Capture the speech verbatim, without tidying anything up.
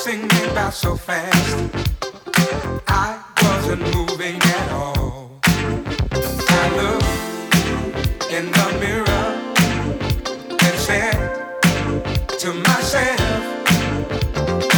singing about so fast. I wasn't moving at all. I looked in the mirror.